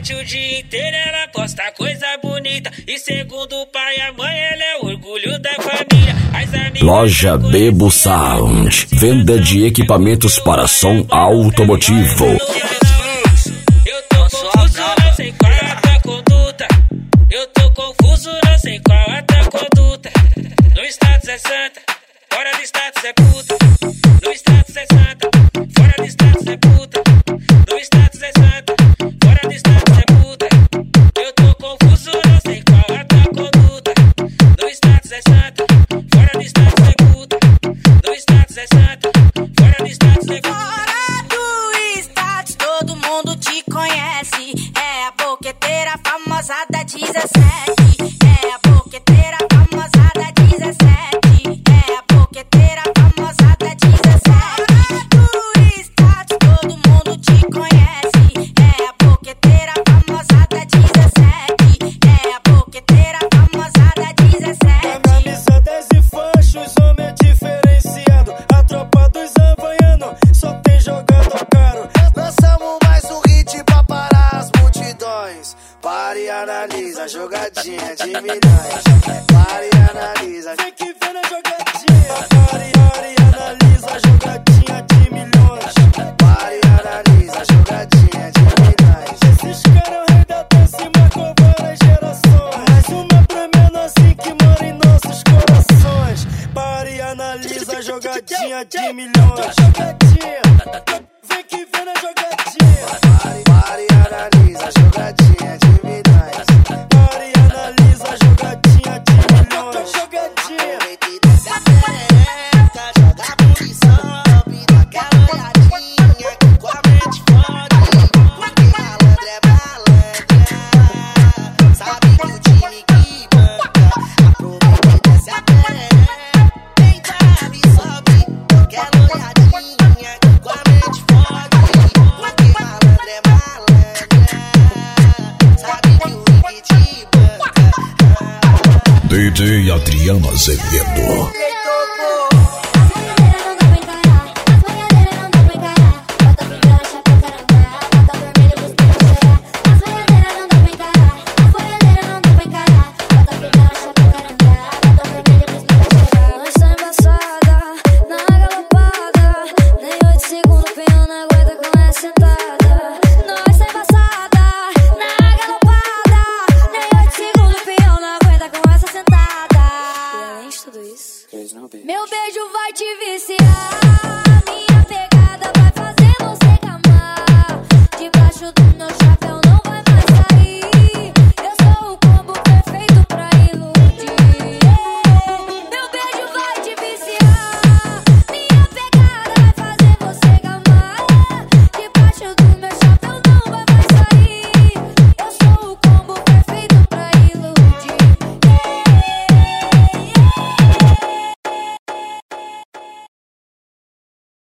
internet o dia inteiro, ela posta coisa bonita. E segundo o pai e a mãe, ela é o orgulho da família. Loja Bebo Sound, venda de equipamentos para som automotivo. Eu tô confuso, não sei qual é a tua conduta. Eu tô confuso, não sei qual é a tua conduta. No status é santa, fora do status é puta. No status é santa, fora do status é puta. No status é santa, fora do status é puta. Eu tô confuso, não sei qual é a tua conduta. No status é santa, fora do status é puta. No status é santa, fora do status é puta. Fora do status, todo mundo te conhece. É a boqueteira famosa da 17. É a boqueteira famosa da 17. É a boqueteira famosa da 17. Fora do status, todo mundo te conhece. É a boqueteira famosa da 17. É a boqueteira famosa da 17. Camisa 10 e fachos, homem é diferenciado. A tropa dos havaianos só tem jogado caro. Lançamos mais um hit pra parar as multidões. Pare e analisa a jogadinha de milhões. Pare e analisa. Tem que ver na jogadinha. Pare e analisa a jogadinha de milhões. Pare e analisa a jogadinha de milhões. Esses caras rei da dança e marcou várias gerações. Mais uma pra menor assim que mora em nossos corações. Pare e analisa a jogadinha de milhões. Vem que vem na jogadinha. Pare e analisa a jogadinha de milhões. Pare e analisa a jogadinha de milhões. Jogadinha. Desce a perereca, joga a bunda e sobe. Dá aquela olhadinha com a mente fode. Porque malandro é malandra. Sabe que o time que banca. Aproveita e desce a perereca. Vem sabe, sobe. Dá aquela olhadinha com a mente fode. Porque malandro é malandra. Sabe que o time te banca. DJ Adriano Azevedo.